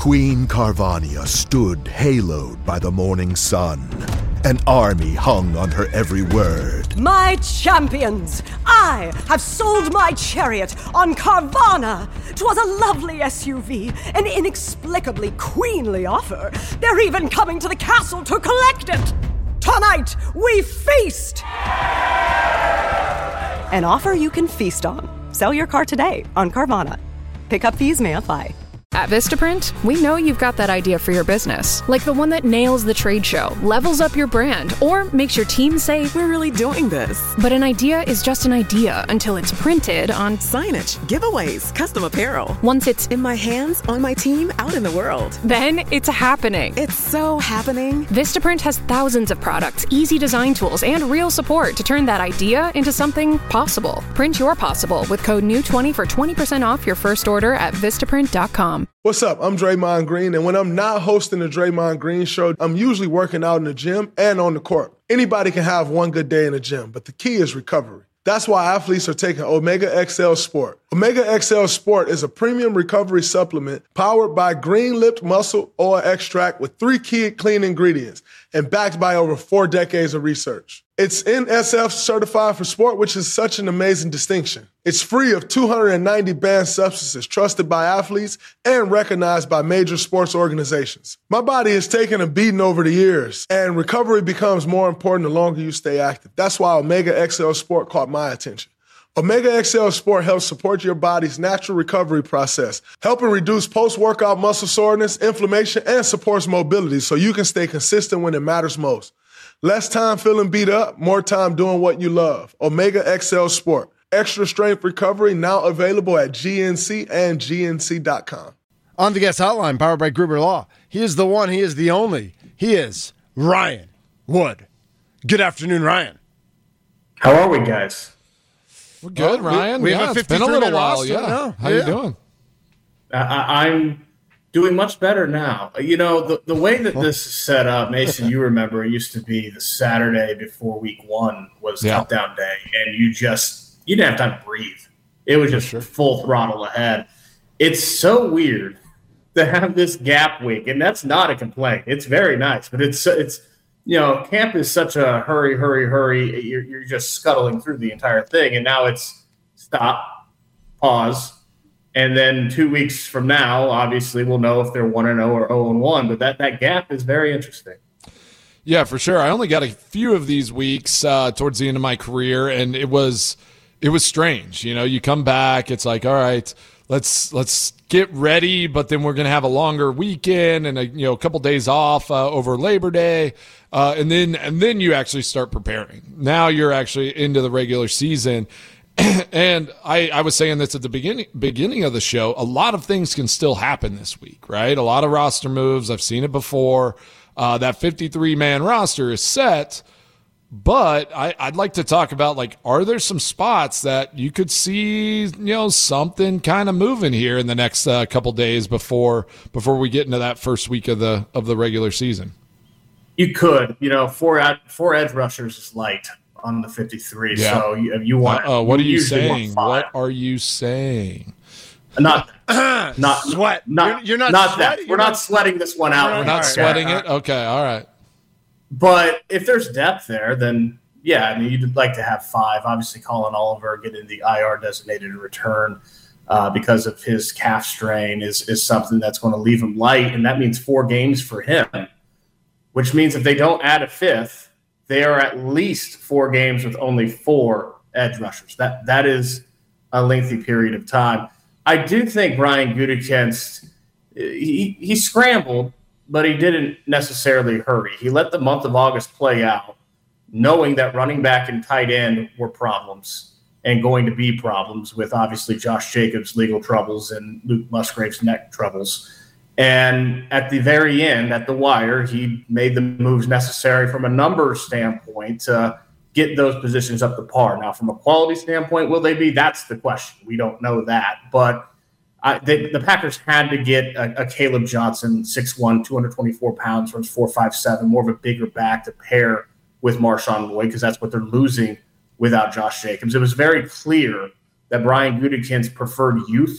Queen Carvania stood haloed by the morning sun. An army hung on her every word. My champions, I have sold my chariot on Carvana. 'Twas a lovely SUV, an inexplicably queenly offer. They're even coming to the castle to collect it. Tonight, we feast! An offer you can feast on. Sell your car today on Carvana. Pickup fees may apply. At Vistaprint, we know you've got that idea for your business, like the one that nails the trade show, levels up your brand, or makes your team say, "We're really doing this." But an idea is just an idea until it's printed on signage, giveaways, custom apparel. Once it's in my hands, on my team, out in the world. Then it's happening. It's so happening. Vistaprint has thousands of products, easy design tools, and real support to turn that idea into something possible. Print your possible with code NEW20 for 20% off your first order at Vistaprint.com. What's up? I'm Draymond Green, and when I'm not hosting the Draymond Green Show, I'm usually working out in the gym and on the court. Anybody can have one good day in the gym, but the key is recovery. That's why athletes are taking Omega XL Sport. Omega XL Sport is a premium recovery supplement powered by green-lipped muscle oil extract with 3 key clean ingredients and backed by over 4 decades of research. It's NSF certified for sport, which is such an amazing distinction. It's free of 290 banned substances trusted by athletes and recognized by major sports organizations. My body has taken a beating over the years, and recovery becomes more important the longer you stay active. That's why Omega XL Sport caught my attention. Omega XL Sport helps support your body's natural recovery process, helping reduce post-workout muscle soreness, inflammation, and supports mobility so you can stay consistent when it matters most. Less time feeling beat up, more time doing what you love. Omega XL Sport. Extra strength recovery now available at GNC and GNC.com. On the guest hotline, powered by Gruber Law. He is the one, he is the only. He is Ryan Wood. Good afternoon, Ryan. How are we, guys? We're good, Ryan. We have a 53-man it's been a little while. roster now. How you doing? I'm doing much better now. You know, the way that this is set up, Mason, you remember, it used to be the Saturday before week 1 was countdown day, and you didn't have time to breathe. It was just full throttle ahead. It's so weird to have this gap week, and that's not a complaint. It's very nice, but it's you know, camp is such a hurry. You're just scuttling through the entire thing, and now it's stop, pause, and then 2 weeks from now, obviously, we'll know if they're 1-0 or 0-1. But that gap is very interesting. Yeah, for sure. I only got a few of these weeks towards the end of my career, and it was strange. You know, you come back, it's like, all right, let's get ready, but then we're going to have a longer weekend and a couple days off over Labor Day, and then you actually start preparing. Now you're actually into the regular season. And I was saying this at the beginning of the show, a lot of things can still happen this week, right? A lot of roster moves. I've seen it before. That 53-man roster is set, but I'd like to talk about, like, are there some spots that you could see, something kind of moving here in the next couple days before we get into that first week of the regular season? You could, four edge rushers is light on the 53. Yeah. So you want. What are you saying? What are you saying? Not sweat. You're not that. We're not sweating this one out. We're not sweating it. Okay, all right. But if there's depth there, then yeah, I mean, you'd like to have 5. Obviously, Colin Oliver getting the IR designated return because of his calf strain is something that's going to leave him light, and that means 4 games for him. Which means if they don't add a 5th, they are at least 4 games with only 4 edge rushers. That is a lengthy period of time. I do think Brian Gutekunst, he scrambled, but he didn't necessarily hurry. He let the month of August play out, knowing that running back and tight end were problems and going to be problems with obviously Josh Jacobs' legal troubles and Luke Musgrave's neck troubles. And at the very end, at the wire, he made the moves necessary from a numbers standpoint to get those positions up to par. Now, from a quality standpoint, will they be? That's the question. We don't know that. But the Packers had to get a Caleb Johnson, 6'1", 224 pounds, runs 4.57, more of a bigger back to pair with Marshawn Lloyd, because that's what they're losing without Josh Jacobs. It was very clear that Brian Gutekunst preferred youth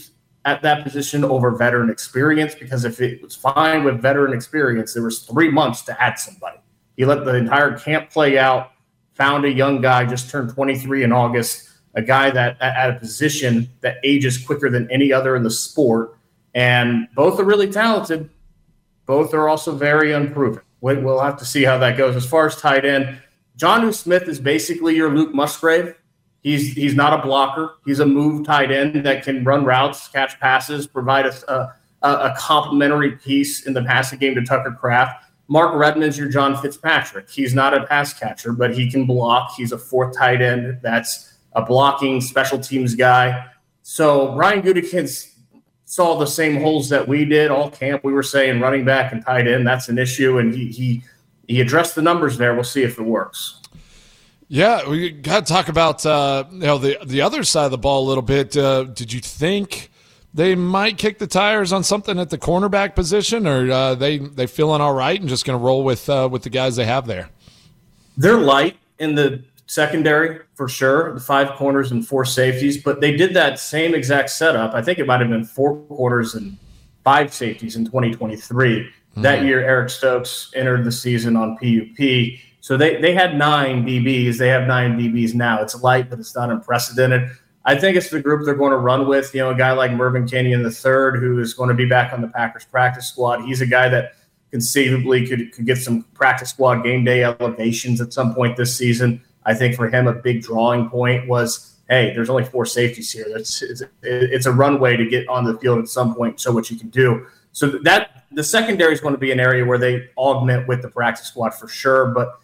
at that position over veteran experience, because if it was fine with veteran experience, there was 3 months to add somebody. He let the entire camp play out, found a young guy, just turned 23 in August, a guy that at a position that ages quicker than any other in the sport. And both are really talented. Both are also very unproven. We'll have to see how that goes. As far as tight end, Jonnu Smith is basically your Luke Musgrave. He's not a blocker. He's a move tight end that can run routes, catch passes, provide a complementary piece in the passing game to Tucker Kraft. Mark Redmond's your John Fitzpatrick. He's not a pass catcher, but he can block. He's a fourth tight end that's a blocking special teams guy. So Ryan Gutekunst saw the same holes that we did all camp. We were saying running back and tight end, that's an issue, and he addressed the numbers there. We'll see if it works. Yeah, we got to talk about the other side of the ball a little bit. Did you think they might kick the tires on something at the cornerback position, or they feeling all right and just going to roll with the guys they have there? They're light in the secondary for sure, the 5 corners and 4 safeties, but they did that same exact setup. I think it might have been 4 corners and 5 safeties in 2023. That year, Eric Stokes entered the season on PUP. So they had 9 DBs. They have 9 DBs now. It's light, but it's not unprecedented. I think it's the group they're going to run with. A guy like Mervyn Kenyon III, who is going to be back on the Packers practice squad. He's a guy that conceivably could get some practice squad game day elevations at some point this season. I think for him, a big drawing point was, hey, there's only 4 safeties here. It's a runway to get on the field at some point, show what you can do. So that the secondary is going to be an area where they augment with the practice squad for sure. But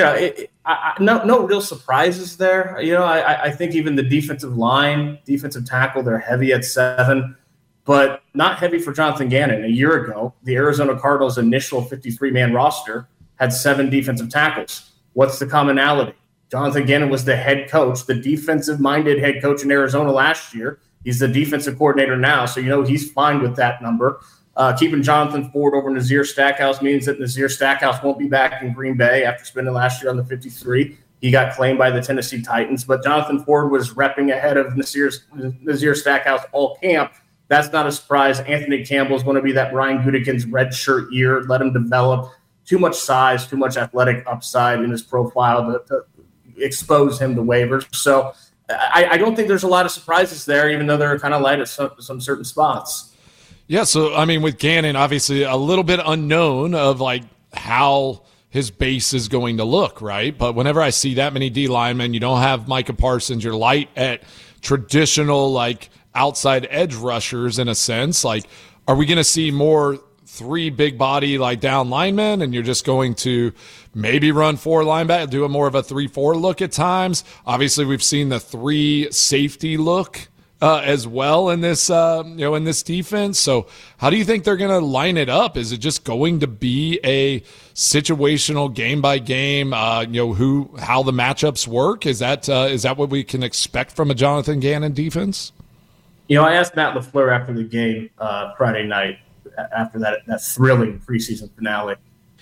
no real surprises there. I think even the defensive tackle, they're heavy at 7, but not heavy for Jonathan Gannon. A year ago, the Arizona Cardinals' initial 53-man roster had 7 defensive tackles. What's the commonality? Jonathan Gannon was the head coach, the defensive-minded head coach in Arizona last year. He's the defensive coordinator now, so he's fine with that number. Keeping Jonathan Ford over Nazir Stackhouse means that Nazir Stackhouse won't be back in Green Bay after spending last year on the 53. He got claimed by the Tennessee Titans, but Jonathan Ford was repping ahead of Nazir Stackhouse all camp. That's not a surprise. Anthony Campbell is going to be that Ryan Gutekunst red shirt year. Let him develop. Too much size, too much athletic upside in his profile to expose him to waivers. So I don't think there's a lot of surprises there, even though they're kind of light at some certain spots. Yeah, so, with Gannon, obviously a little bit unknown of, how his base is going to look, right? But whenever I see that many D linemen, you don't have Micah Parsons, you're light at traditional, outside edge rushers in a sense. Are we going to see more 3 big body, down linemen, and you're just going to maybe run 4 linebacker, do a more of a 3-4 look at times? Obviously, we've seen the 3 safety look as well in this, in this defense. So how do you think they're going to line it up? Is it just going to be a situational game by game, how the matchups work? Is that what we can expect from a Jonathan Gannon defense? I asked Matt LaFleur after the game Friday night, after that thrilling preseason finale.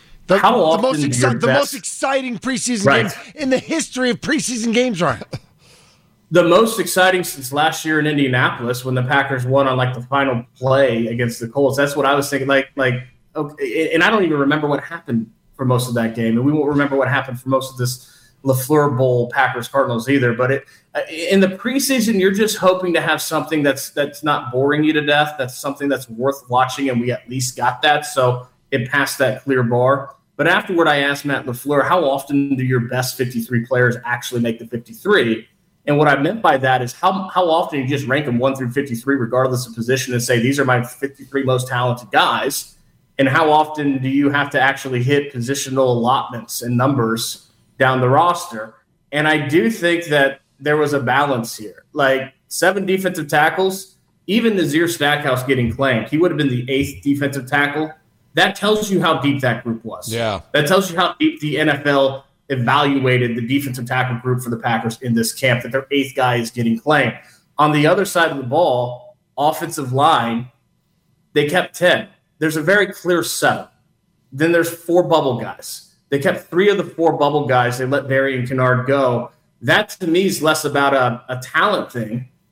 The most exciting preseason games in the history of preseason games, Ryan. The most exciting since last year in Indianapolis when the Packers won on the final play against the Colts. That's what I was thinking. Okay, and I don't even remember what happened for most of that game, and we won't remember what happened for most of this LaFleur Bowl Packers Cardinals either. But in the preseason, you're just hoping to have something that's not boring you to death. That's something that's worth watching, and we at least got that. So it passed that clear bar. But afterward, I asked Matt LaFleur, how often do your best 53 players actually make the 53? And what I meant by that is how often you just rank them 1 through 53, regardless of position, and say, these are my 53 most talented guys. And how often do you have to actually hit positional allotments and numbers down the roster? And I do think that there was a balance here. 7 defensive tackles, even Nazir Stackhouse getting claimed, he would have been the 8th defensive tackle. That tells you how deep that group was. Yeah. That tells you how deep the NFL evaluated the defensive tackle group for the Packers in this camp, that their 8th guy is getting claimed. On the other side of the ball, offensive line, they kept 10. There's a very clear setup. Then there's 4 bubble guys. They kept 3 of the 4 bubble guys. They let Barry and Kennard go. That, to me, is less about a talent thing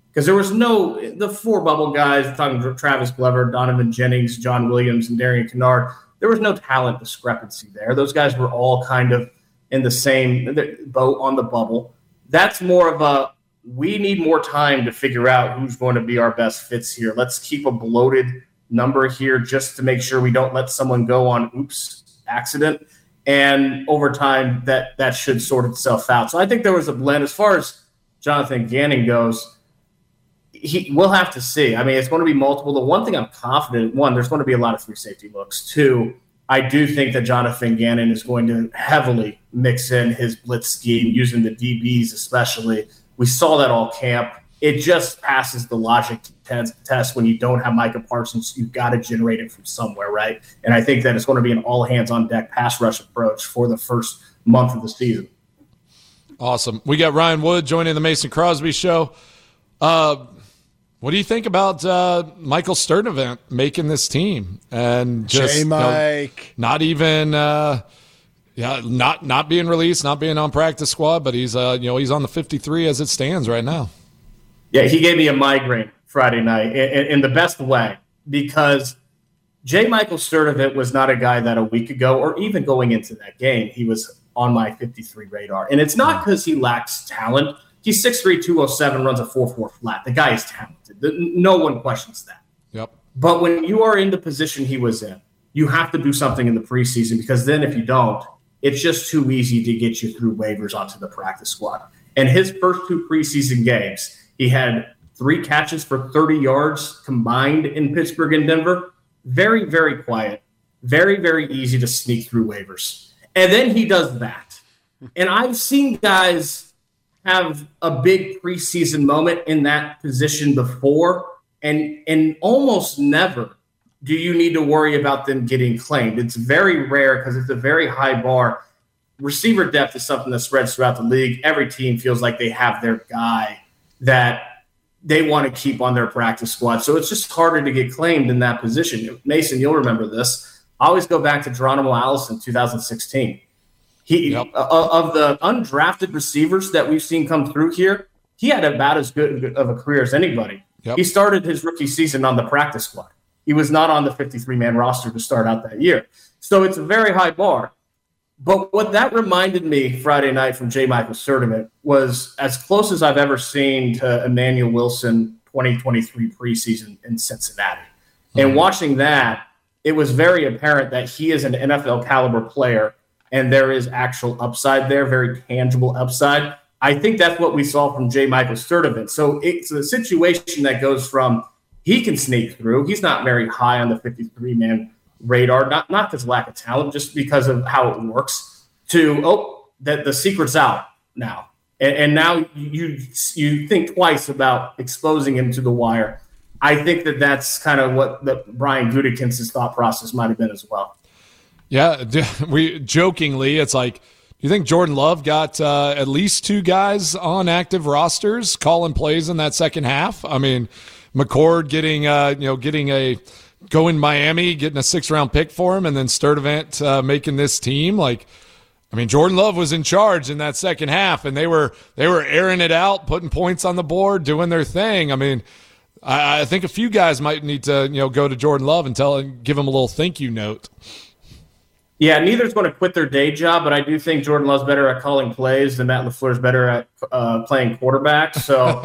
Because there was the four bubble guys, we're talking Travis Glover, Donovan Jennings, John Williams, and Darian Kennard. There was no talent discrepancy there. Those guys were all kind of in the same boat on the bubble. That's more of we need more time to figure out who's going to be our best fits here. Let's keep a bloated number here just to make sure we don't let someone go on accident. And over time, that should sort itself out. So I think there was a blend. As far as Jonathan Gannon goes, we'll have to see. I mean, it's going to be multiple. The one thing I'm confident, one, there's going to be a lot of free safety looks. Two, I do think that Jonathan Gannon is going to heavily mix in his blitz scheme, using the DBs especially. We saw that all camp. It just passes the logic test when you don't have Micah Parsons. You've got to generate it from somewhere, right? And I think that it's going to be an all-hands-on-deck pass rush approach for the first month of the season. Awesome. We got Ryan Wood joining the Mason Crosby Show. What do you think about Michael Sturdivant making this team and just J-Mike. Not even not being released, not being on practice squad, but he's he's on the 53 as it stands right now. Yeah, he gave me a migraine Friday night in the best way, because J. Michael Sturdivant was not a guy that a week ago or even going into that game he was on my 53 radar. And it's not because he lacks talent. He's 6'3", 207, runs a 4.4 flat. The guy is talented. No one questions that. Yep. But when you are in the position he was in, you have to do something in the preseason, because then if you don't, it's just too easy to get you through waivers onto the practice squad. And his first two preseason games, he had 3 catches for 30 yards combined in Pittsburgh and Denver. Very, very quiet. Very, very easy to sneak through waivers. And then he does that. And I've seen guys have a big preseason moment in that position before, and almost never do you need to worry about them getting claimed. It's very rare because it's a very high bar. Receiver depth is something that spreads throughout the league. Every team feels like they have their guy that they want to keep on their practice squad. So it's just harder to get claimed in that position. Mason, you'll remember this. I always go back to Geronimo Allison, 2016. Of the undrafted receivers that we've seen come through here, he had about as good of a career as anybody. Yep. He started his rookie season on the practice squad. He was not on the 53-man roster to start out that year. So it's a very high bar. But what that reminded me Friday night from J. Michael Sturdivant was as close as I've ever seen to Emmanuel Wilson 2023 preseason in Cincinnati. Mm-hmm. And watching that, it was very apparent that he is an NFL caliber player, and there is actual upside there, very tangible upside. I think that's what we saw from J. Michael Sturdivant. So it's a situation that goes from he can sneak through. He's not very high on the 53-man radar, not because of lack of talent, just because of how it works, to, that the secret's out now. And now you think twice about exposing him to the wire. I think that's kind of what Brian Gutekunst's thought process might have been as well. Yeah, we jokingly, it's like, do you think Jordan Love got at least 2 guys on active rosters calling plays in that second half? I mean, McCord getting Miami, getting a 6th-round pick for him, and then Sturdivant making this team. Like, I mean, Jordan Love was in charge in that second half, and they were airing it out, putting points on the board, doing their thing. I mean, I think a few guys might need to go to Jordan Love and give him a little thank you note. Yeah, neither's going to quit their day job, but I do think Jordan Love's better at calling plays than Matt LaFleur's better at playing quarterback. So,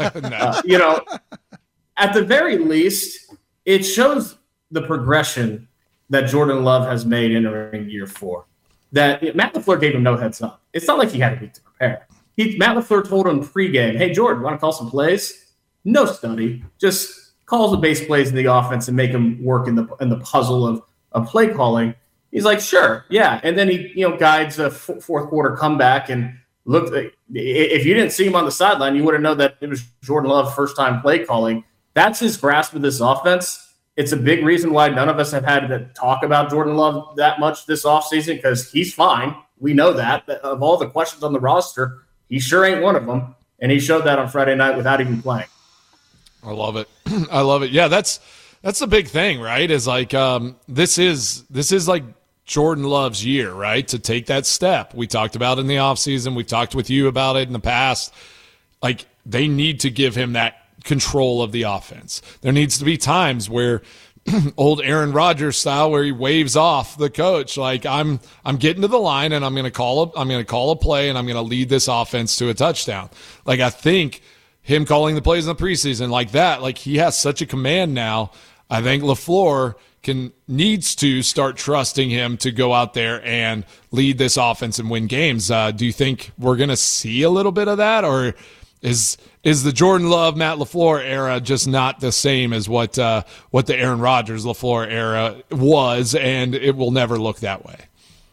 at the very least, it shows the progression that Jordan Love has made entering year 4. That Matt LaFleur gave him no heads up. It's not like he had a week to prepare. Matt LaFleur told him pregame, "Hey, Jordan, want to call some plays?" No study, just calls the base plays in the offense and make him work in the puzzle of play calling. He's like, sure, yeah. And then he, guides a fourth quarter comeback, and look, if you didn't see him on the sideline, you wouldn't know that it was Jordan Love first time play calling. That's his grasp of this offense. It's a big reason why none of us have had to talk about Jordan Love that much this offseason, because he's fine. We know that. Of all the questions on the roster, he sure ain't one of them. And he showed that on Friday night without even playing. I love it. I love it. Yeah, that's the big thing, right? Is like this is like Jordan Love's year, right? To take that step. We talked about it in the offseason. We've talked with you about it in the past. Like, they need to give him that control of the offense. There needs to be times where old Aaron Rodgers style, where he waves off the coach, like I'm getting to the line and I'm going to call a play and I'm going to lead this offense to a touchdown. Like, I think him calling the plays in the preseason like that, like, he has such a command now. I think LaFleur needs to start trusting him to go out there and lead this offense and win games. Do you think we're going to see a little bit of that, or is the Jordan Love, Matt LaFleur era just not the same as what the Aaron Rodgers, LaFleur era was, and it will never look that way?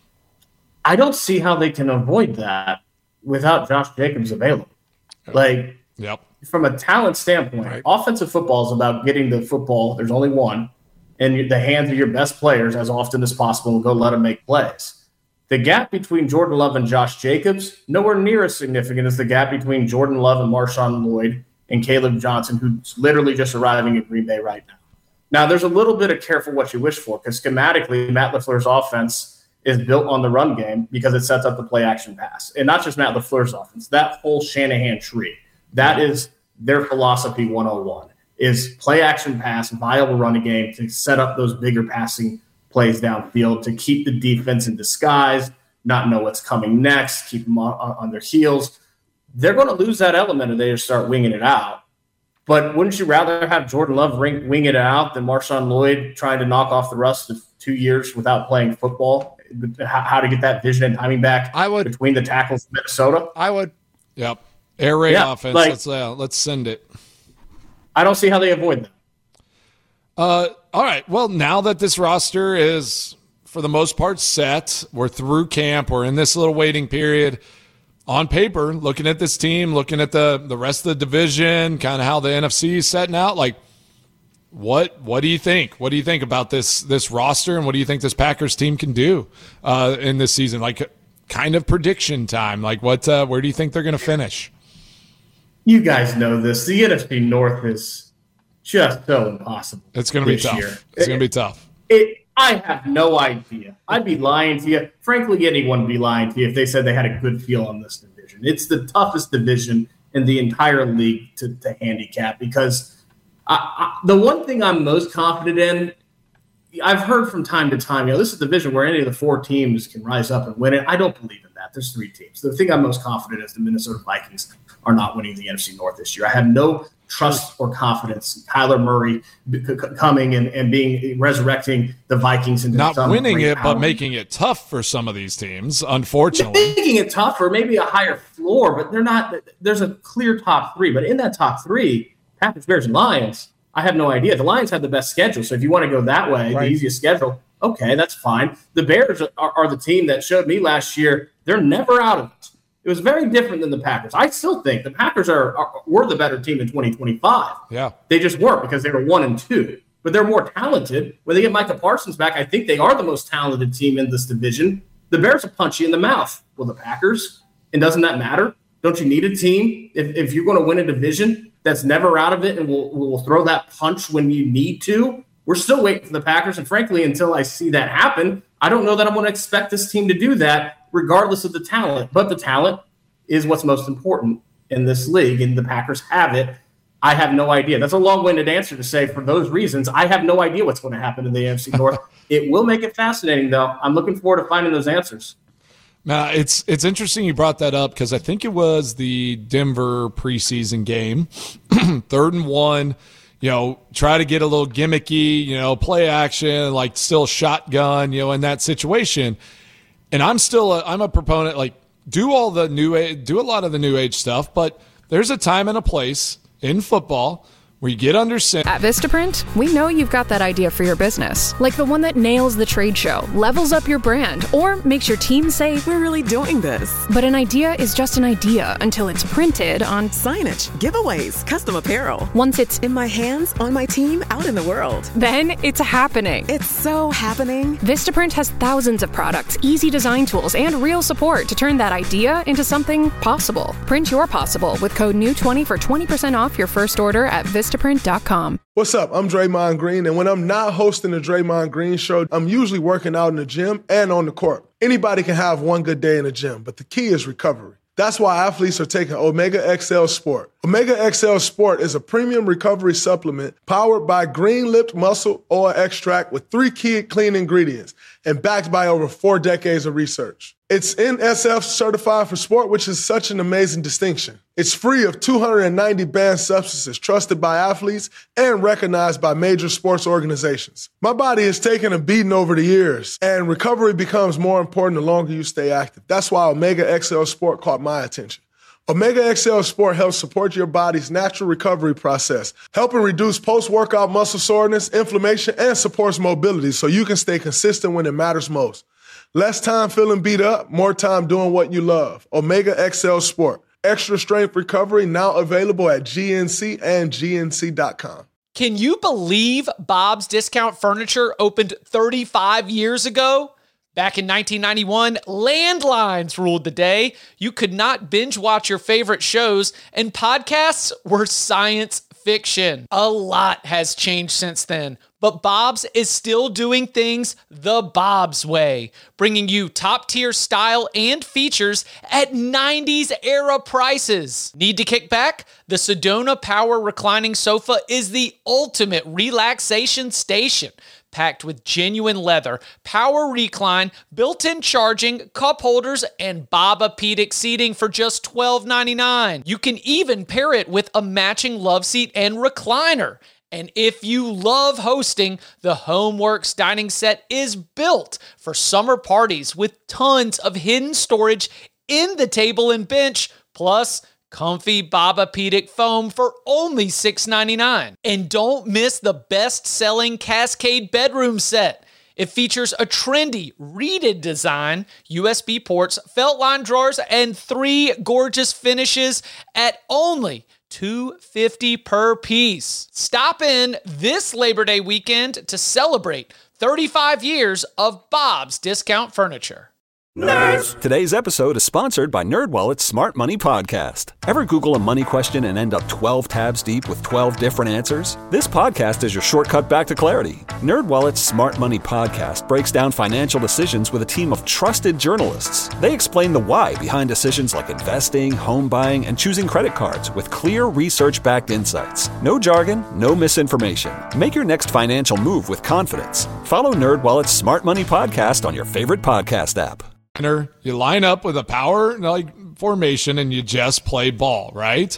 I don't see how they can avoid that without Josh Jacobs available. Like, yep. From a talent standpoint, right. Offensive football is about getting the football, there's only one, in the hands of your best players as often as possible and go let them make plays. The gap between Jordan Love and Josh Jacobs, nowhere near as significant as the gap between Jordan Love and Marshawn Lloyd and Caleb Johnson, who's literally just arriving in Green Bay right now. Now, there's a little bit of careful what you wish for, because schematically, Matt LaFleur's offense is built on the run game because it sets up the play-action pass. And not just Matt LaFleur's offense, that whole Shanahan tree. That is their philosophy 101, is play-action pass, viable running game to set up those bigger passing plays downfield, to keep the defense in disguise, not know what's coming next, keep them on their heels. They're going to lose that element if they just start winging it out. But wouldn't you rather have Jordan Love wing it out than Marshawn Lloyd trying to knock off the rust of 2 years without playing football? How to get that vision and timing back between the tackles in Minnesota? I would. Yep. Air raid offense. Let's send it. I don't see how they avoid that. All right. Well, now that this roster is, for the most part, set, we're through camp, we're in this little waiting period. On paper, looking at this team, looking at the rest of the division, kind of how the NFC is setting out, like, what do you think? What do you think about this roster, and what do you think this Packers team can do in this season? Like, kind of prediction time. Like, where do you think they're going to finish? You guys know this. The NFC North is just so impossible. It's going to be tough. It's going to be tough. I have no idea. I'd be lying to you. Frankly, anyone would be lying to you if they said they had a good feel on this division. It's the toughest division in the entire league to handicap, because the one thing I'm most confident in, I've heard from time to time, this is a division where any of the four teams can rise up and win it. I don't believe in that. There's three teams. The thing I'm most confident is the Minnesota Vikings are not winning the NFC North this year. I have no trust or confidence in Kyler Murray coming and resurrecting the Vikings into not winning it, but making it tough for some of these teams, unfortunately. Making it tough, or maybe a higher floor, but they're not. There's a clear top three, but in that top three, Packers, Bears, and Lions, I have no idea. The Lions have the best schedule, so if you want to go that way, right, the easiest schedule, okay, that's fine. The Bears are the team that showed me last year they're never out of it. It was very different than the Packers. I still think the Packers were the better team in 2025. Yeah. They just weren't, because they were 1-2. But they're more talented. When they get Micah Parsons back, I think they are the most talented team in this division. The Bears will punch you in the mouth. Well, the Packers, and doesn't that matter? Don't you need a team if you're going to win a division that's never out of it and will throw that punch when you need to? We're still waiting for the Packers, and frankly, until I see that happen, I don't know that I'm going to expect this team to do that, regardless of the talent. But the talent is what's most important in this league, and the Packers have it. I have no idea. That's a long-winded answer to say, for those reasons, I have no idea what's going to happen in the AFC North. It will make it fascinating, though. I'm looking forward to finding those answers. Now, it's interesting you brought that up, because I think it was the Denver preseason game, 3rd and 1, try to get a little gimmicky, play action, like still shotgun, in that situation. And I'm a proponent, like, do a lot of the new age stuff, but there's a time and a place in football where you get under center. At Vistaprint, we know you've got that idea for your business, like the one that nails the trade show, levels up your brand, or makes your team say, "We're really doing this." But an idea is just an idea until it's printed on signage, giveaways, custom apparel. Once it's in my hands, on my team, out in the world. Then it's happening. It's so happening. Vistaprint has thousands of products, easy design tools, and real support to turn that idea into something possible. Print your possible with code NEW20 for 20% off your first order at Vistaprint.com. What's up? I'm Draymond Green, and when I'm not hosting the Draymond Green Show, I'm usually working out in the gym and on the court. Anybody can have one good day in the gym, but the key is recovery. That's why athletes are taking Omega XL Sport. Omega XL Sport is a premium recovery supplement powered by green-lipped muscle oil extract with 3 key clean ingredients and backed by over 4 decades of research. It's NSF certified for sport, which is such an amazing distinction. It's free of 290 banned substances trusted by athletes and recognized by major sports organizations. My body has taken a beating over the years, and recovery becomes more important the longer you stay active. That's why Omega XL Sport caught my attention. Omega XL Sport helps support your body's natural recovery process, helping reduce post-workout muscle soreness, inflammation, and supports mobility so you can stay consistent when it matters most. Less time feeling beat up, more time doing what you love. Omega XL Sport. Extra strength recovery now available at GNC and GNC.com. Can you believe Bob's Discount Furniture opened 35 years ago? Back in 1991, landlines ruled the day. You could not binge watch your favorite shows, and podcasts were science fiction. A lot has changed since then, but Bob's is still doing things the Bob's way, bringing you top-tier style and features at 90s era prices. Need to kick back? The Sedona Power Reclining Sofa is the ultimate relaxation station. Packed with genuine leather, power recline, built-in charging, cup holders, and Bob-a-pedic seating for just $12.99. You can even pair it with a matching love seat and recliner. And if you love hosting, the HomeWorks dining set is built for summer parties with tons of hidden storage in the table and bench, plus comfy Bob-a-pedic foam for only $6.99. And don't miss the best-selling Cascade bedroom set. It features a trendy, reeded design, USB ports, felt line drawers, and 3 gorgeous finishes at only $250 per piece. Stop in this Labor Day weekend to celebrate 35 years of Bob's Discount Furniture. Nerds! Today's episode is sponsored by NerdWallet's Smart Money Podcast. Ever Google a money question and end up 12 tabs deep with 12 different answers? This podcast is your shortcut back to clarity. NerdWallet's Smart Money Podcast breaks down financial decisions with a team of trusted journalists. They explain the why behind decisions like investing, home buying, and choosing credit cards with clear research-backed insights. No jargon, no misinformation. Make your next financial move with confidence. Follow NerdWallet's Smart Money Podcast on your favorite podcast app. You line up with a power formation and you just play ball, right?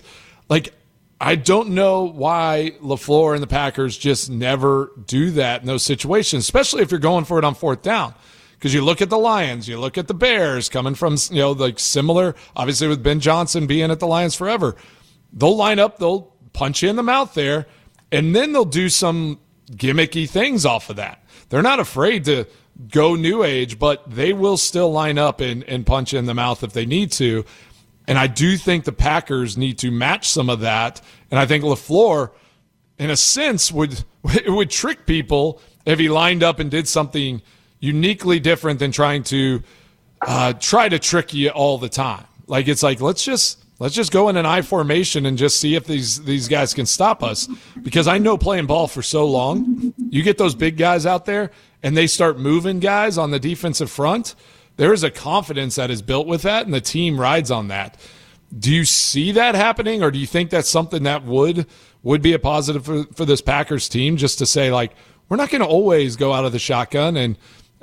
I don't know why LaFleur and the Packers just never do that in those situations, especially if you're going for it on 4th down. Because you look at the Lions, you look at the Bears coming from, similar, obviously with Ben Johnson being at the Lions forever. They'll line up, they'll punch you in the mouth there, and then they'll do some gimmicky things off of that. They're not afraid to go new age, but they will still line up and punch in the mouth if they need to. And I do think the Packers need to match some of that. And I think LaFleur, in a sense, would trick people if he lined up and did something uniquely different than trying to try to trick you all the time. It's like, let's just go in an I formation and just see if these guys can stop us. Because I know playing ball for so long, you get those big guys out there and they start moving guys on the defensive front, there is a confidence that is built with that, and the team rides on that. Do you see that happening, or do you think that's something that would be a positive for this Packers team, just to say, we're not going to always go out of the shotgun and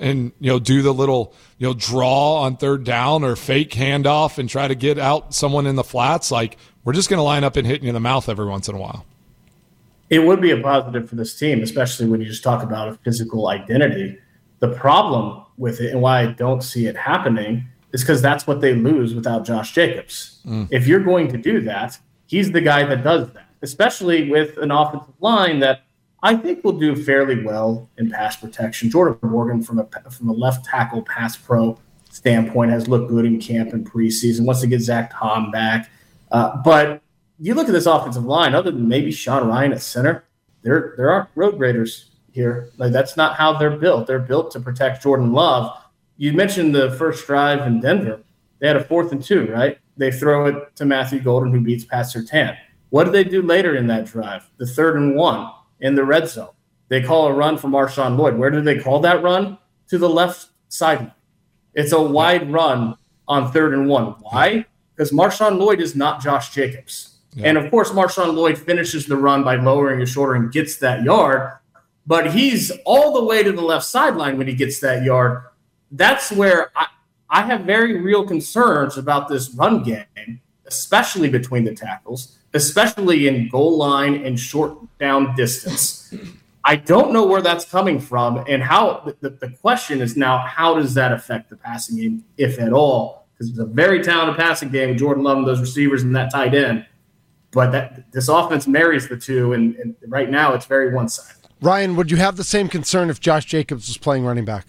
do the little draw on 3rd down or fake handoff and try to get out someone in the flats? We're just going to line up and hit you in the mouth every once in a while. It would be a positive for this team, especially when you just talk about a physical identity. The problem with it and why I don't see it happening is because that's what they lose without Josh Jacobs. If you're going to do that, he's the guy that does that, especially with an offensive line that I think will do fairly well in pass protection. Jordan Morgan, from a left tackle pass pro standpoint, has looked good in camp and preseason. Wants to get Zach Tom back. But you look at this offensive line, other than maybe Sean Ryan at center, there aren't road graders here. That's not how they're built. They're built to protect Jordan Love. You mentioned the first drive in Denver. They had a 4th and 2, right? They throw it to Matthew Golden, who beats Pat Surtain. What do they do later in that drive? The 3rd and 1 in the red zone. They call a run from Marshawn Lloyd. Where do they call that run? To the left sideline. It's a wide run on 3rd and 1. Why? because Marshawn Lloyd is not Josh Jacobs. Yeah. And, of course, Marshawn Lloyd finishes the run by lowering his shoulder and gets that yard, but he's all the way to the left sideline when he gets that yard. That's where I have very real concerns about this run game, especially between the tackles, especially in goal line and short down distance. I don't know where that's coming from, and how the question is now, how does that affect the passing game, if at all? Because it's a very talented passing game with Jordan Love and those receivers and that tight end. But this offense marries the two, and right now it's very one-sided. Ryan, would you have the same concern if Josh Jacobs was playing running back?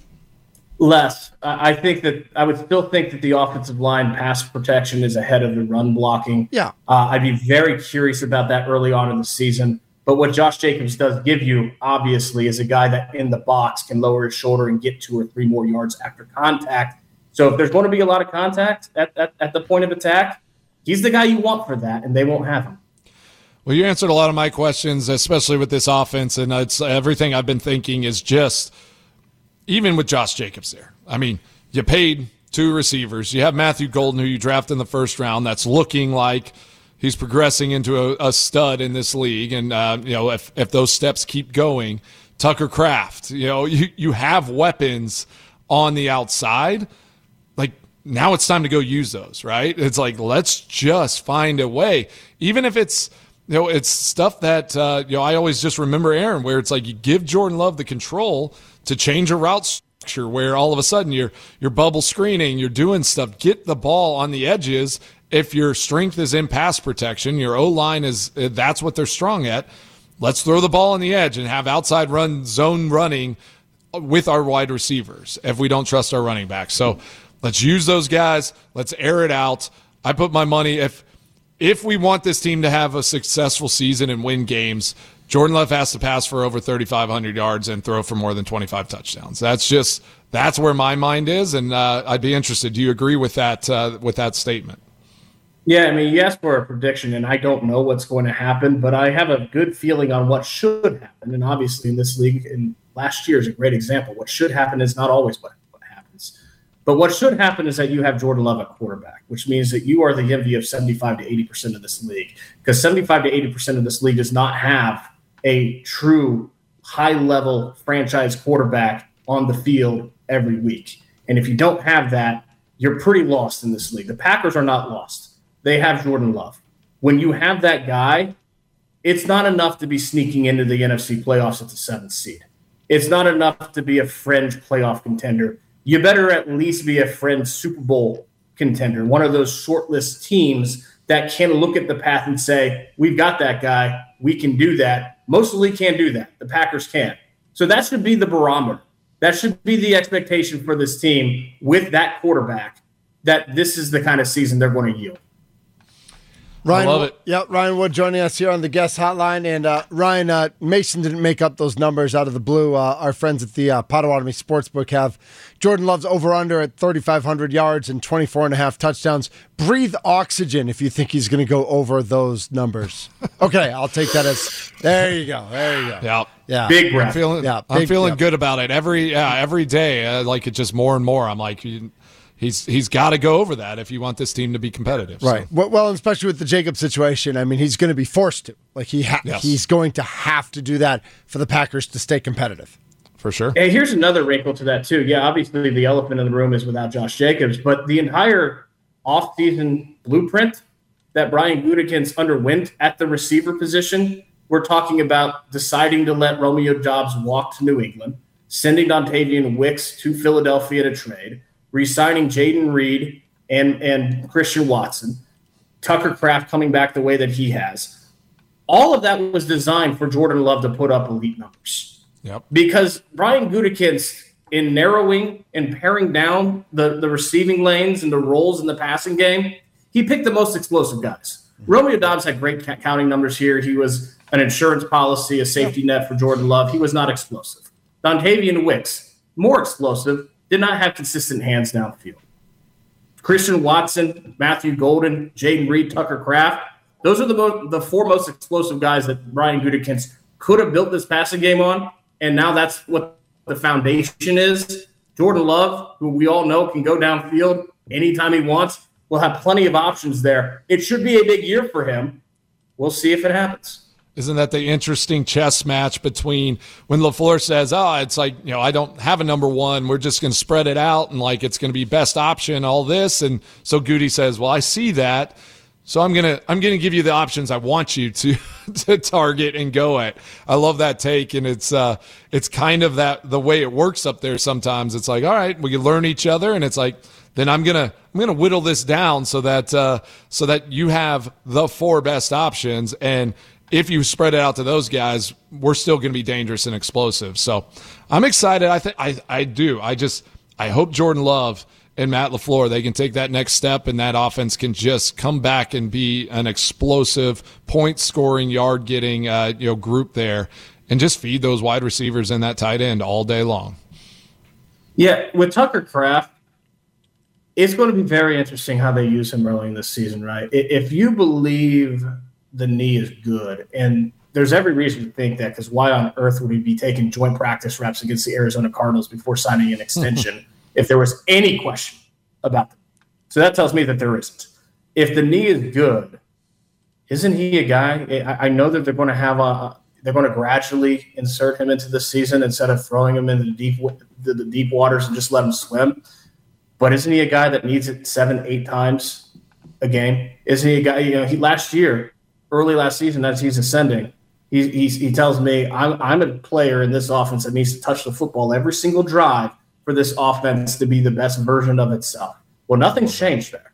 Less. I think that I would still think that the offensive line pass protection is ahead of the run blocking. Yeah. I'd be very curious about that early on in the season. But what Josh Jacobs does give you, obviously, is a guy that in the box can lower his shoulder and get 2 or 3 more yards after contact. So if there's going to be a lot of contact at the point of attack, he's the guy you want for that, and they won't have him. Well, you answered a lot of my questions, especially with this offense, and it's everything I've been thinking is just, even with Josh Jacobs there, I mean, you paid 2 receivers. You have Matthew Golden, who you drafted in the first round, that's looking like he's progressing into a stud in this league. And, if those steps keep going, Tucker Kraft, you have weapons on the outside. Like, now it's time to go use those, right? It's like, let's just find a way. Even if it's, it's stuff that, I always just remember, Aaron, where it's like you give Jordan Love the control to change a route structure where all of a sudden you're bubble screening, you're doing stuff. Get the ball on the edges. If your strength is in pass protection, your O-line that's what they're strong at. Let's throw the ball on the edge and have outside zone running with our wide receivers if we don't trust our running backs. So let's use those guys. Let's air it out. I put my money, if we want this team to have a successful season and win games, Jordan Love has to pass for over 3,500 yards and throw for more than 25 touchdowns. That's where my mind is, and I'd be interested. Do you agree with that statement? Yeah, I mean, you asked for a prediction, and I don't know what's going to happen, but I have a good feeling on what should happen. And obviously in this league, and last year is a great example, what should happen is not always what happens. But what should happen is that you have Jordan Love at quarterback, which means that you are the envy of 75 to 80% of this league, because 75 to 80% of this league does not have a true high-level franchise quarterback on the field every week. And if you don't have that, you're pretty lost in this league. The Packers are not lost. They have Jordan Love. When you have that guy, it's not enough to be sneaking into the NFC playoffs at the 7th seed. It's not enough to be a fringe playoff contender. You better at least be a fringe Super Bowl contender, one of those shortlist teams that can look at the path and say, we've got that guy, we can do that. Most of the league can't do that. The Packers can. So that should be the barometer. That should be the expectation for this team with that quarterback, that this is the kind of season they're going to yield. Ryan, I love it. Yeah, Ryan Wood joining us here on the guest hotline. And Ryan, Mason didn't make up those numbers out of the blue. Our friends at the Potawatomi Sportsbook have Jordan Love's over-under at 3,500 yards and 24.5 touchdowns. Breathe oxygen if you think he's going to go over those numbers. Okay, I'll take that as – there you go. Yeah. Big breath. I'm feeling good about it every day. Like it just more and more. I'm like – He's got to go over that if you want this team to be competitive. Right. So. Well, especially with the Jacobs situation, I mean, he's going to be forced to. Like he's going to have to do that for the Packers to stay competitive. For sure. Hey, here's another wrinkle to that too. Yeah, obviously the elephant in the room is without Josh Jacobs, but the entire offseason blueprint that Brian Gutekunst underwent at the receiver position, we're talking about deciding to let Romeo Doubs walk to New England, sending Dontavian Wicks to Philadelphia to trade, re-signing Jaden Reed and Christian Watson, Tucker Kraft coming back the way that he has. All of that was designed for Jordan Love to put up elite numbers. Yep. Because Brian Gutekunst, in narrowing and paring down the receiving lanes and the roles in the passing game, he picked the most explosive guys. Romeo Doubs had great counting numbers here. He was an insurance policy, a safety net for Jordan Love. He was not explosive. Dontavian Wicks, more explosive, did not have consistent hands downfield. Christian Watson, Matthew Golden, Jaden Reed, Tucker Kraft, those are the 4 most explosive guys that Brian Gutekunst could have built this passing game on, and now that's what the foundation is. Jordan Love, who we all know can go downfield anytime he wants, will have plenty of options there. It should be a big year for him. We'll see if it happens. Isn't that the interesting chess match between when LaFleur says, it's like, I don't have a number one. We're just going to spread it out and like it's going to be best option, all this. And so Goody says, well, I see that. So I'm going to give you the options I want you to target and go at. I love that take. And it's kind of the way it works up there sometimes. It's like, all right, we can learn each other. And it's like, then I'm going to whittle this down so that you have the 4 best options. And if you spread it out to those guys, we're still going to be dangerous and explosive. So I'm excited. I hope Jordan Love and Matt LaFleur, they can take that next step and that offense can just come back and be an explosive point scoring, yard getting, group there and just feed those wide receivers and that tight end all day long. Yeah. With Tucker Kraft, it's going to be very interesting how they use him early in this season, right? If you believe the knee is good, and there's every reason to think that, because why on earth would he be taking joint practice reps against the Arizona Cardinals before signing an extension if there was any question about them? So that tells me that there isn't. If the knee is good, isn't he a guy? I know that they're going to gradually insert him into the season instead of throwing him into the deep waters and just let him swim. But isn't he a guy that needs it 7-8 times a game? Isn't he a guy? He last year. Early last season, as he's ascending, he tells me, I'm a player in this offense that needs to touch the football every single drive for this offense to be the best version of itself. Well, nothing's changed there.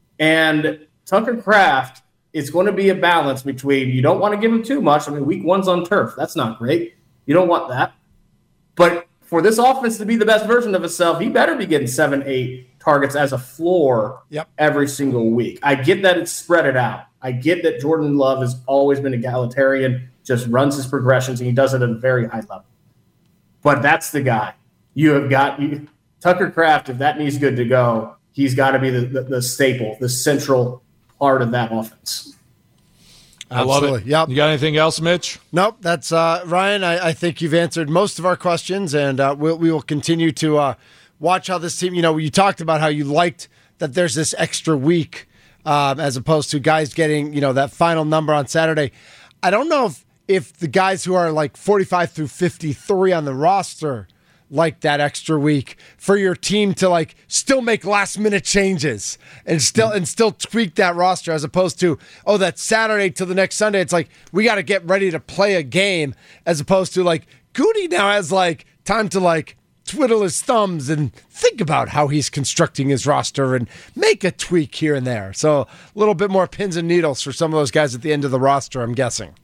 And Tucker Kraft, it's going to be a balance between, you don't want to give him too much. I mean, week 1's on turf. That's not great. You don't want that. But for this offense to be the best version of itself, he better be getting 7-8 targets as a floor every single week. I get that it's spread it out. I get that Jordan Love has always been egalitarian, just runs his progressions, and he does it at a very high level. But that's the guy. You have got Tucker Kraft, if that knee's good to go, he's got to be the staple, the central part of that offense. I love it. Yep. You got anything else, Mitch? Nope. That's Ryan. I think you've answered most of our questions, and we will continue to watch how this team. You talked about how you liked that there's this extra week as opposed to guys getting that final number on Saturday. I don't know if the guys who are like 45 through 53 on the roster like that extra week for your team to like still make last minute changes and still tweak that roster, as opposed to, that Saturday till the next Sunday. It's like, we got to get ready to play a game, as opposed to like Goody now has like time to like twiddle his thumbs and think about how he's constructing his roster and make a tweak here and there. So a little bit more pins and needles for some of those guys at the end of the roster, I'm guessing.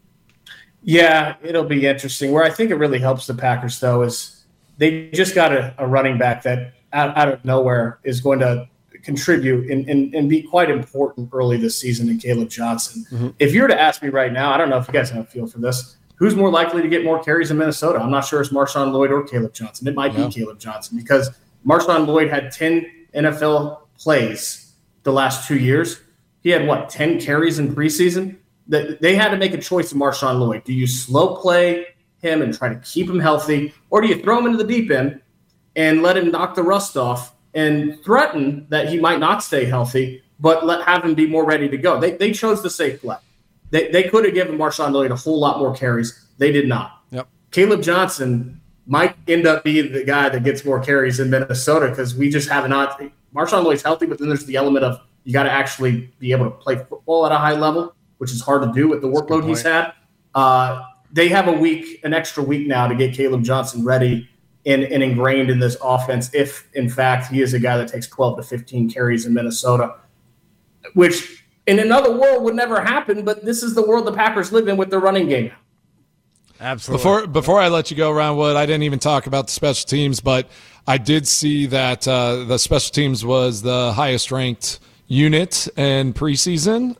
Yeah, it'll be interesting. Where I think it really helps the Packers, though, is they just got a running back that out of nowhere is going to contribute and be quite important early this season in Caleb Johnson. Mm-hmm. If you were to ask me right now, I don't know if you guys have a feel for this, who's more likely to get more carries in Minnesota? I'm not sure it's Marshawn Lloyd or Caleb Johnson. It might be Caleb Johnson, because Marshawn Lloyd had 10 NFL plays the last 2 years. He had, 10 carries in preseason? They had to make a choice of Marshawn Lloyd. Do you slow play him and try to keep him healthy, or do you throw him into the deep end and let him knock the rust off and threaten that he might not stay healthy, but have him be more ready to go? They chose the safe play. They could have given Marshawn Lloyd a whole lot more carries. They did not. Yep. Caleb Johnson might end up being the guy that gets more carries in Minnesota, because we just have not. Marshawn Lloyd's healthy, but then there's the element of you got to actually be able to play football at a high level, which is hard to do with the workload he's had. They have an extra week now to get Caleb Johnson ready and ingrained in this offense, if, in fact, he is a guy that takes 12 to 15 carries in Minnesota, which – in another world would never happen, but this is the world the Packers live in with their running game. Absolutely. Before I let you go, Ron Wood, I didn't even talk about the special teams, but I did see that the special teams was the highest ranked unit in preseason.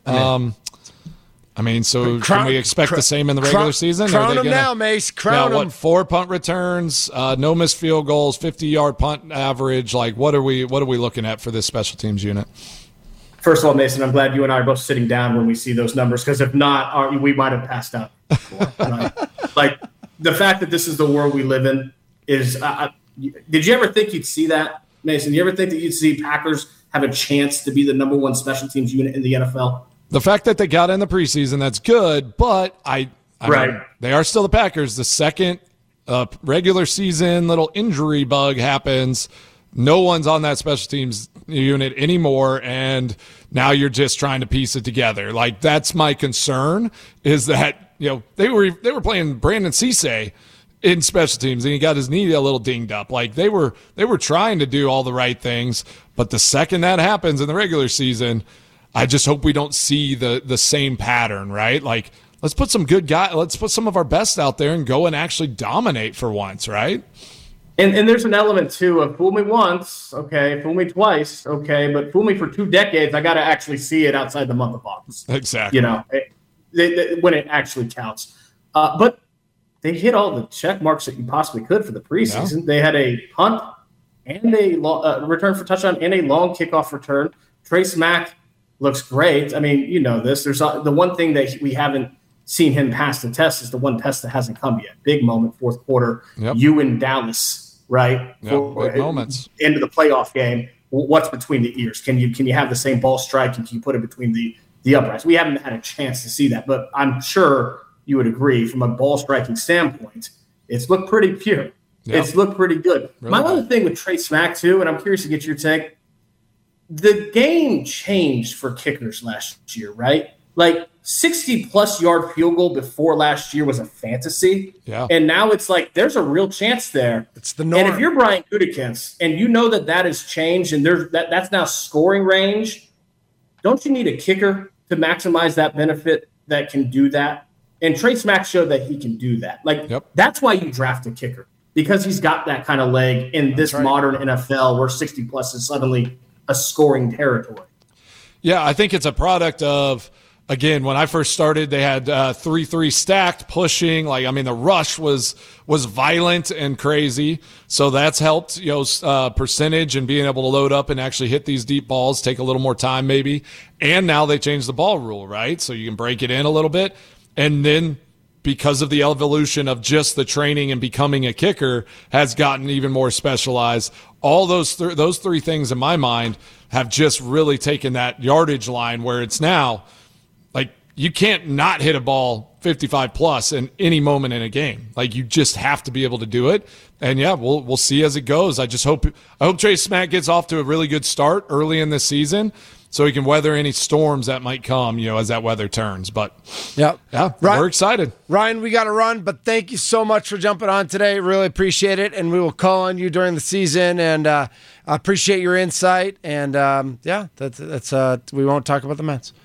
Can we expect the same in the regular season? Crown them now, Mace. Crown them. 4 punt returns, no missed field goals, 50-yard punt average. Like, what are we looking at for this special teams unit? First of all, Mason, I'm glad you and I are both sitting down when we see those numbers, because if not, we might have passed out. Right? Like, the fact that this is the world we live in is did you ever think you'd see that, Mason? You ever think that you'd see Packers have a chance to be the number one special teams unit in the NFL? The fact that they got in the preseason, that's good, but I mean, they are still the Packers. The second regular season little injury bug happens, no one's on that special teams unit anymore, and now you're just trying to piece it together. Like, that's my concern, is that, you know, they were playing Brandon Cisse in special teams, and he got his knee a little dinged up. Like, they were trying to do all the right things, but the second that happens in the regular season, I just hope we don't see the same pattern, right? Like, let's put some good guys, let's put some of our best out there and go and actually dominate for once, right? And there's an element, too, of fool me once, okay, fool me twice, okay, but fool me for 2 decades, I got to actually see it outside the month of August. Exactly. You know, when it actually counts. But they hit all the check marks that you possibly could for the preseason. Yeah. They had a punt and a return for touchdown and a long kickoff return. Trace Mack looks great. I mean, you know this. There's the one thing that we haven't seen him pass the test is the one test that hasn't come yet. Big moment, fourth quarter. Yep. You in Dallas, right? Yep, big moments. Into the playoff game. What's between the ears? Can you have the same ball strike? And can you put it between the uprights? We haven't had a chance to see that, but I'm sure you would agree from a ball striking standpoint, it's looked pretty pure. Yep. It's looked pretty good. Really? My other thing with Trace Mack, too, and I'm curious to get your take, the game changed for kickers last year, right? Like, 60-plus yard field goal before last year was a fantasy. Yeah. And now it's like there's a real chance there. It's the norm. And if you're Brian Gutekunst and you know that has changed and that's now scoring range, don't you need a kicker to maximize that benefit that can do that? And Trace Mack showed that he can do that. Like, That's why you draft a kicker, because he's got that kind of leg in this modern NFL where 60-plus is suddenly a scoring territory. Yeah, I think it's a product of, again, when I first started, they had 3-3 stacked, pushing. Like, I mean, the rush was violent and crazy. So that's helped, you know, percentage and being able to load up and actually hit these deep balls, take a little more time maybe. And now they changed the ball rule, right? So you can break it in a little bit. And then because of the evolution of just the training and becoming a kicker has gotten even more specialized. All those three things in my mind have just really taken that yardage line where it's now like you can't not hit a ball 55 plus in any moment in a game. Like, you just have to be able to do it. And yeah, we'll see as it goes. I hope Trace Mack gets off to a really good start early in this season, so he can weather any storms that might come, you know, as that weather turns. But yeah, we're excited. Ryan, we got to run, but thank you so much for jumping on today. Really appreciate it, and we will call on you during the season. And I appreciate your insight. And that's we won't talk about the Mets.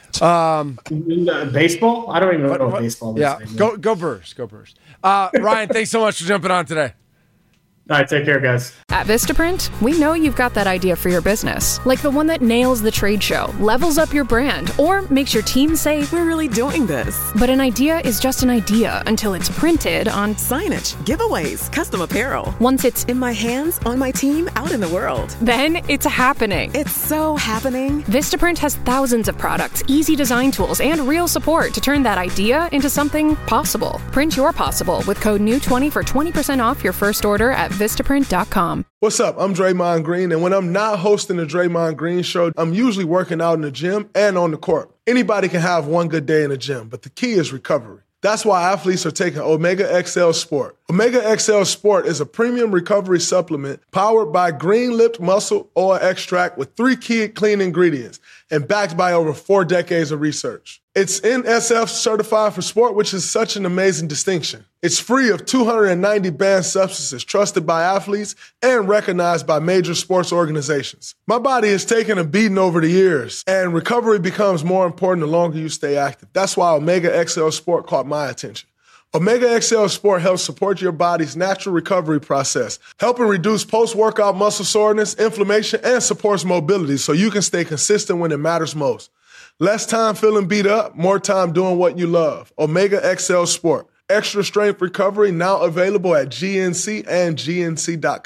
Baseball? I don't even know what baseball is. Yeah, go Brewers. Go Brewers. Ryan, thanks so much for jumping on today. All right, take care, guys. At Vistaprint, we know you've got that idea for your business, like the one that nails the trade show, levels up your brand, or makes your team say, "We're really doing this." But an idea is just an idea until it's printed on signage, giveaways, custom apparel. Once it's in my hands, on my team, out in the world. Then it's happening. It's so happening. Vistaprint has thousands of products, easy design tools, and real support to turn that idea into something possible. Print your possible with code NEW20 for 20% off your first order at Vistaprint.com. What's up? I'm Draymond Green, and when I'm not hosting the Draymond Green Show, I'm usually working out in the gym and on the court. Anybody can have one good day in the gym, but the key is recovery. That's why athletes are taking Omega XL Sport. Omega XL Sport is a premium recovery supplement powered by green-lipped muscle oil extract with 3 key clean ingredients and backed by over 4 decades of research. It's NSF certified for sport, which is such an amazing distinction. It's free of 290 banned substances trusted by athletes and recognized by major sports organizations. My body has taken a beating over the years, and recovery becomes more important the longer you stay active. That's why Omega XL Sport caught my attention. Omega XL Sport helps support your body's natural recovery process, helping reduce post-workout muscle soreness, inflammation, and supports mobility so you can stay consistent when it matters most. Less time feeling beat up, more time doing what you love. Omega XL Sport. Extra strength recovery now available at GNC and GNC.com.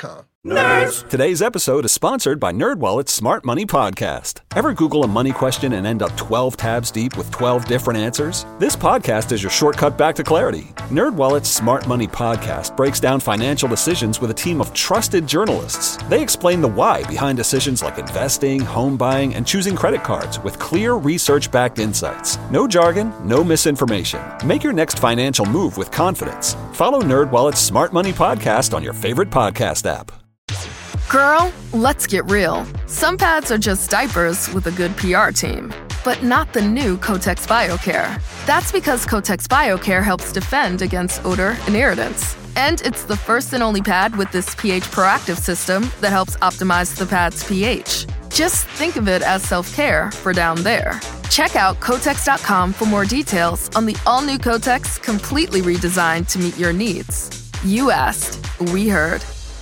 Nerds! Today's episode is sponsored by NerdWallet's Smart Money Podcast. Ever Google a money question and end up 12 tabs deep with 12 different answers? This podcast is your shortcut back to clarity. NerdWallet's Smart Money Podcast breaks down financial decisions with a team of trusted journalists. They explain the why behind decisions like investing, home buying, and choosing credit cards with clear research-backed insights. No jargon, no misinformation. Make your next financial move with confidence. Follow NerdWallet's Smart Money Podcast on your favorite podcast app. Girl, let's get real. Some pads are just diapers with a good PR team. But not the new Kotex BioCare. That's because Kotex BioCare helps defend against odor and irritants. And it's the first and only pad with this pH proactive system that helps optimize the pad's pH. Just think of it as self-care for down there. Check out Kotex.com for more details on the all-new Kotex, completely redesigned to meet your needs. You asked, we heard.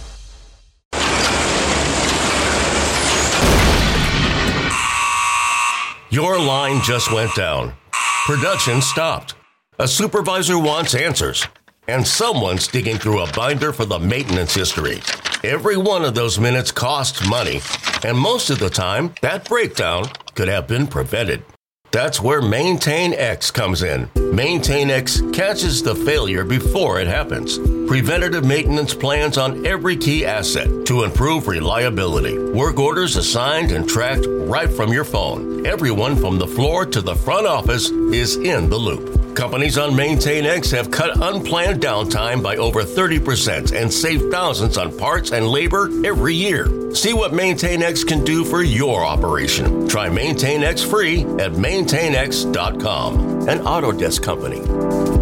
Your line just went down. Production stopped. A supervisor wants answers. And someone's digging through a binder for the maintenance history. Every one of those minutes costs money. And most of the time, that breakdown could have been prevented. That's where Maintain X comes in. Maintain X catches the failure before it happens. Preventative maintenance plans on every key asset to improve reliability. Work orders assigned and tracked right from your phone. Everyone from the floor to the front office is in the loop. Companies on Maintain X have cut unplanned downtime by over 30% and saved thousands on parts and labor every year. See what Maintain X can do for your operation. Try Maintain X free at maintainx.com, an Autodesk company.